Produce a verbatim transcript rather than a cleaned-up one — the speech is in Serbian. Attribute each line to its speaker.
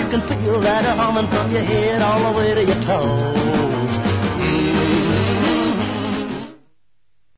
Speaker 1: can feel that humming from your head all the way to your toes.